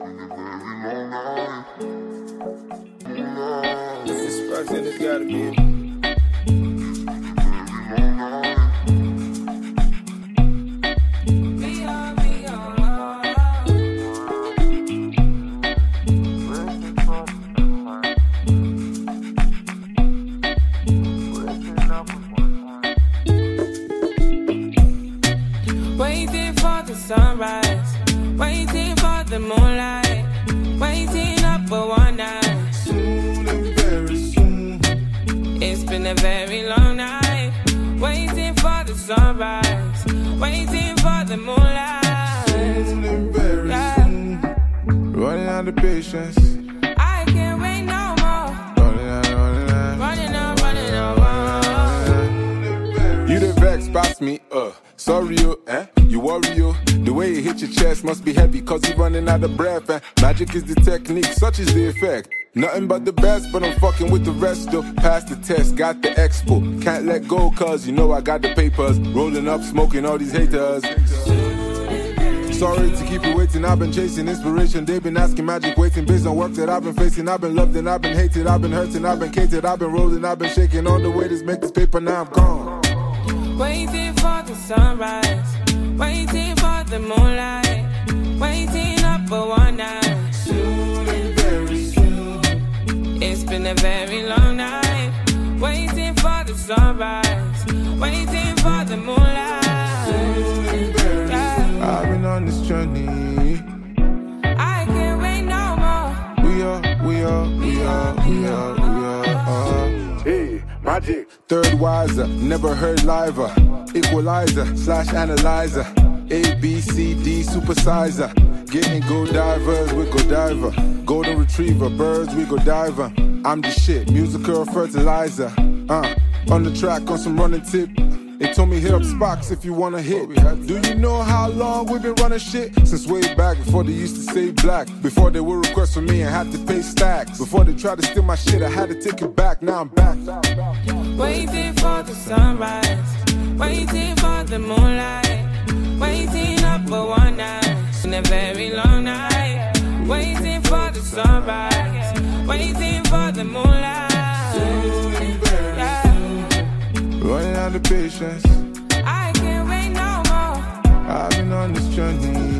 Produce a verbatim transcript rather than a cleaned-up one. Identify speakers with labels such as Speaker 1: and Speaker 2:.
Speaker 1: If it's sparks, then it's gotta be.
Speaker 2: Waiting for the sunrise, waiting for the moonlight, waiting up for one night.
Speaker 1: Soon and very soon.
Speaker 2: It's been a very long night, waiting for the sunrise, waiting for the moonlight.
Speaker 1: Soon and very
Speaker 2: Yeah.
Speaker 1: soon. Running out of patience.
Speaker 2: I can't wait no more.
Speaker 1: Running out, running out.
Speaker 2: Running on, running on,
Speaker 1: You the vex, pass me, uh. Sorry, you, eh? You worry, you. The way you hit your chest must be heavy, cause you're running out of breath, and magic is the technique, such is the effect. Nothing but the best, but I'm fucking with the rest, though. Passed the test, got the expo. Can't let go, cause you know I got the papers. Rolling up, smoking all these haters. Sorry to keep you waiting, I've been chasing inspiration. They've been asking magic, waiting based on work that I've been facing. I've been loved and I've been hated, I've been hurting, I've been catered, I've been rolling, I've been shaking. On the way to make this paper, now I'm gone.
Speaker 2: waiting for the sunrise, waiting for the moonlight, waiting up for one night.
Speaker 1: Soon and very soon.
Speaker 2: It's been a very long night, waiting for the sunrise, waiting for the moonlight.
Speaker 1: Soon and very
Speaker 2: Yeah.
Speaker 1: soon. I've been on this journey.
Speaker 2: I can't wait no more.
Speaker 1: We are, we are, we are, we are, we are. Uh. Hey, magic. Third wiser, never heard liver. Equalizer, slash analyzer. A, B, C, D, supersizer. Getting go divers, we go diver. Golden retriever, birds, we go diver. I'm the shit, musical fertilizer. Uh, on the track, on some running tip. They told me hit up Spox if you wanna hit. Do you know how long we've been running shit? Since way back before they used to say black. Before they would request from me and had to pay stacks. Before they tried to steal my shit, I had to take it back. Now I'm back.
Speaker 2: Waiting for the sunrise, waiting for the moonlight, waiting up for one night. In a very long night, waiting for the sunrise, waiting for the moonlight. Yeah.
Speaker 1: Running out of patience.
Speaker 2: I can't wait no more.
Speaker 1: I've been on this journey.